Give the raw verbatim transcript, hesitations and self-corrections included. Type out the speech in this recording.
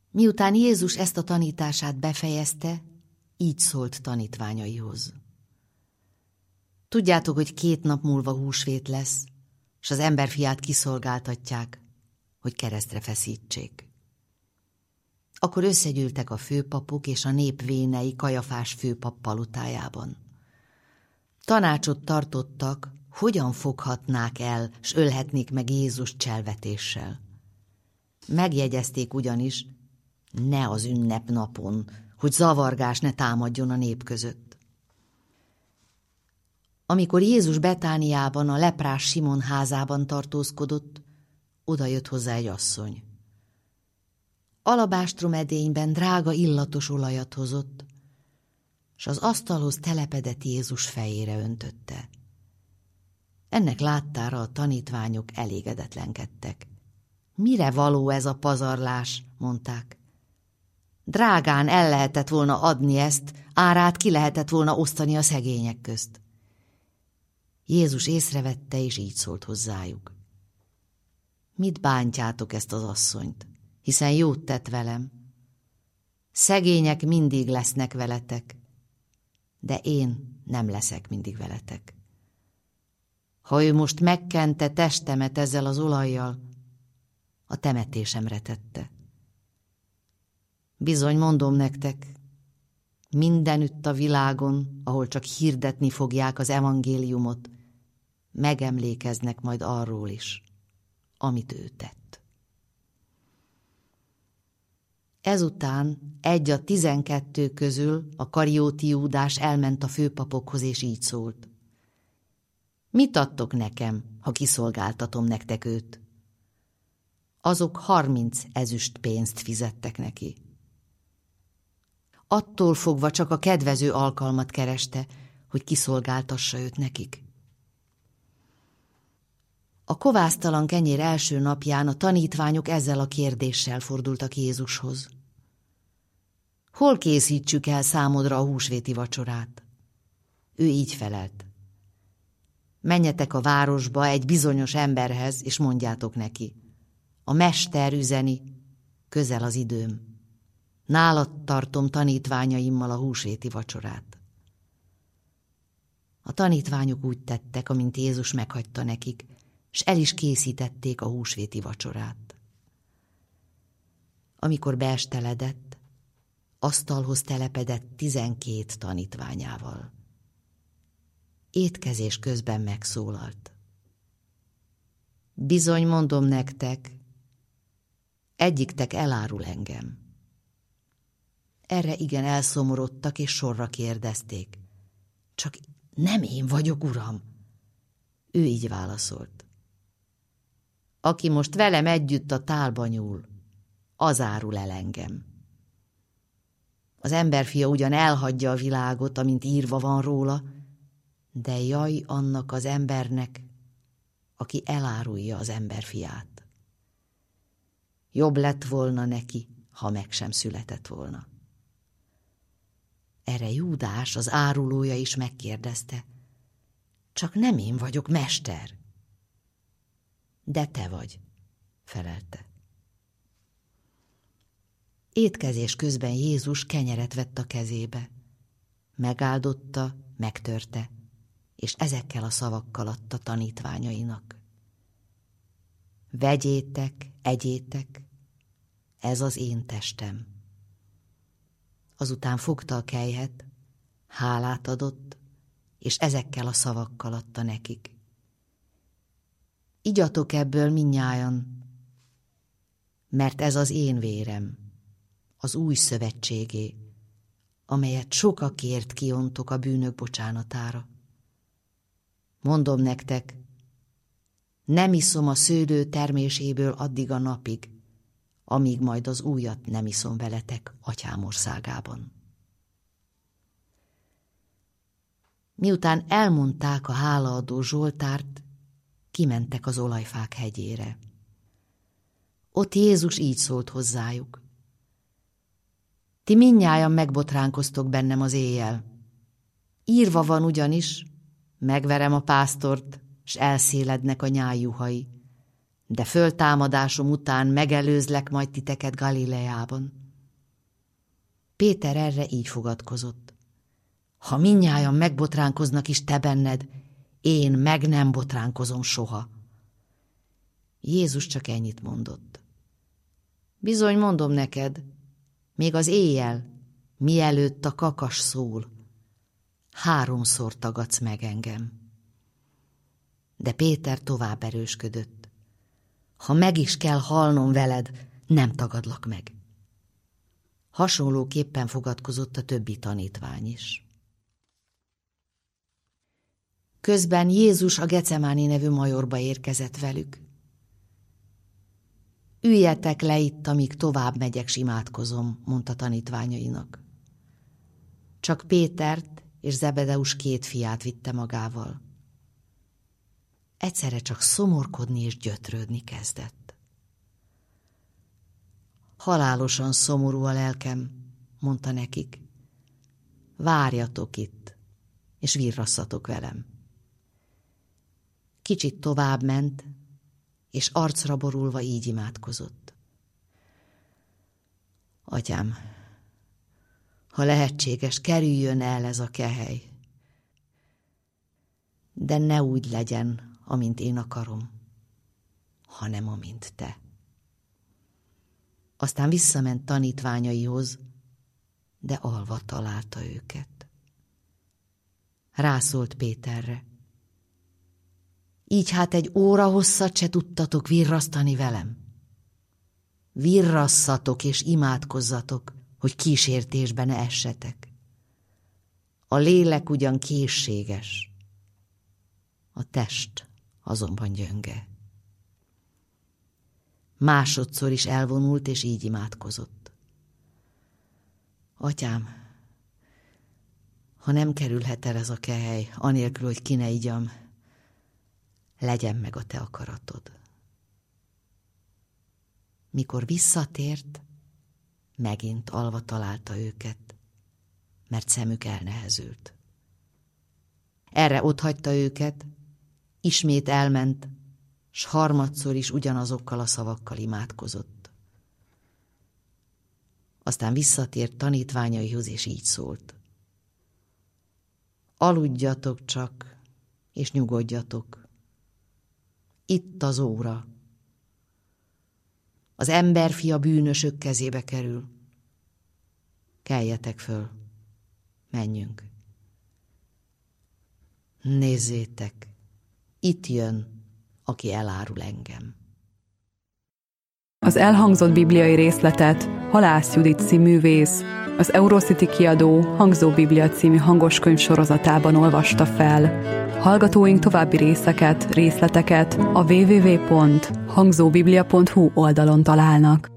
Miután Jézus ezt a tanítását befejezte, így szólt tanítványaihoz. Tudjátok, hogy két nap múlva húsvét lesz, s az emberfiát kiszolgáltatják, hogy keresztre feszítsék. Akkor összegyűltek a főpapok és a nép vénei Kajafás főpap palotájában. Tanácsot tartottak, hogyan foghatnák el, s ölhetnék meg Jézus cselvetéssel. Megjegyezték ugyanis, ne az ünnepnapon, hogy zavargás ne támadjon a nép között. Amikor Jézus Betániában, a leprás Simon házában tartózkodott, oda jött hozzá egy asszony. Alabástrom edényben drága illatos olajat hozott, s az asztalhoz telepedett Jézus fejére öntötte. Ennek láttára a tanítványok elégedetlenkedtek. Mire való ez a pazarlás, mondták. Drágán el lehetett volna adni ezt, árát ki lehetett volna osztani a szegények közt. Jézus észrevette, és így szólt hozzájuk. Mit bántjátok ezt az asszonyt, hiszen jót tett velem? Szegények mindig lesznek veletek, de én nem leszek mindig veletek. Ha ő most megkente testemet ezzel az olajjal, a temetésemre tette. Bizony mondom nektek, mindenütt a világon, ahol csak hirdetni fogják az evangéliumot, megemlékeznek majd arról is, amit ő tett. Ezután egy a tizenkettő közül a Karióti Júdás elment a főpapokhoz, és így szólt. Mit adtok nekem, ha kiszolgáltatom nektek őt? Azok harminc ezüst pénzt fizettek neki. Attól fogva csak a kedvező alkalmat kereste, hogy kiszolgáltassa őt nekik. A kovásztalan kenyér első napján a tanítványok ezzel a kérdéssel fordultak Jézushoz. Hol készítsük el számodra a húsvéti vacsorát? Ő így felelt. Menjetek a városba egy bizonyos emberhez, és mondjátok neki. A mester üzeni, közel az időm. Nálad tartom tanítványaimmal a húsvéti vacsorát. A tanítványok úgy tettek, amint Jézus meghagyta nekik, s el is készítették a húsvéti vacsorát. Amikor beesteledett, asztalhoz telepedett tizenkét tanítványával. Étkezés közben megszólalt. Bizony mondom nektek, egyiktek elárul engem. Erre igen elszomorodtak, és sorra kérdezték. Csak nem én vagyok, uram. Ő így válaszolt. Aki most velem együtt a tálba nyúl, az árul el engem. Az emberfia ugyan elhagyja a világot, amint írva van róla, de jaj annak az embernek, aki elárulja az emberfiát. Jobb lett volna neki, ha meg sem született volna. Erre Júdás, az árulója is megkérdezte. Csak nem én vagyok, mester. De te vagy, felelte. Étkezés közben Jézus kenyeret vett a kezébe. Megáldotta, megtörte, és ezekkel a szavakkal adta tanítványainak. Vegyétek, egyétek, ez az én testem. Azután fogta a kelyhet, hálát adott, és ezekkel a szavakkal adta nekik. Igyatok ebből mindnyájan, mert ez az én vérem, az új szövetségé, amelyet sokakért kiontok a bűnök bocsánatára. Mondom nektek, nem iszom a szőlő terméséből addig a napig, amíg majd az újat nem iszom veletek Atyám országában. Miután elmondták a hálaadó Zsoltárt, kimentek az olajfák hegyére. Ott Jézus így szólt hozzájuk. Ti mindnyájan megbotránkoztok bennem az éjjel. Írva van ugyanis, megverem a pásztort, s elszélednek a nyájjuhai, de föltámadásom után megelőzlek majd titeket Galileában. Péter erre így fogadkozott. Ha mindnyájan megbotránkoznak is te benned, én meg nem botránkozom soha. Jézus csak ennyit mondott. Bizony mondom neked, még az éjjel, mielőtt a kakas szól, háromszor tagadsz meg engem. De Péter tovább erősködött. Ha meg is kell halnom veled, nem tagadlak meg. Hasonlóképpen fogadkozott a többi tanítvány is. Közben Jézus a Gecemáni nevű majorba érkezett velük. Üljetek le itt, amíg tovább megyek, s imádkozom, mondta tanítványainak. Csak Pétert és Zebedeus két fiát vitte magával. Egyszerre csak szomorkodni és gyötrődni kezdett. Halálosan szomorú a lelkem, mondta nekik. Várjatok itt, és virrasszatok velem. Kicsit tovább ment, és arcra borulva így imádkozott. Atyám, ha lehetséges, kerüljön el ez a kehely, de ne úgy legyen, amint én akarom, hanem amint te. Aztán visszament tanítványaihoz, de alva találta őket. Rászólt Péterre. Így hát egy óra hosszat se tudtatok virrasztani velem. Virrasszatok és imádkozzatok, hogy kísértésbe ne essetek. A lélek ugyan készséges, a test azonban gyönge. Másodszor is elvonult, és így imádkozott. Atyám, ha nem kerülhet el ez a kehely, anélkül, hogy ki ne igyam, legyen meg a te akaratod. Mikor visszatért, megint alva találta őket, mert szemük elnehezült. Erre otthagyta őket, ismét elment, s harmadszor is ugyanazokkal a szavakkal imádkozott. Aztán visszatért tanítványaihoz, és így szólt. Aludjatok csak, és nyugodjatok. Itt az óra. Az emberfia bűnösök kezébe kerül. Keljetek föl, menjünk. Nézzétek, itt jön, aki elárul engem. Az elhangzott bibliai részletet Halász Judit színművész, az Eurocity kiadó Hangzó Biblia című hangoskönyv sorozatában olvasta fel. Hallgatóink további részeket, részleteket a double-u double-u double-u pont hangzóbiblia pont hu oldalon találnak.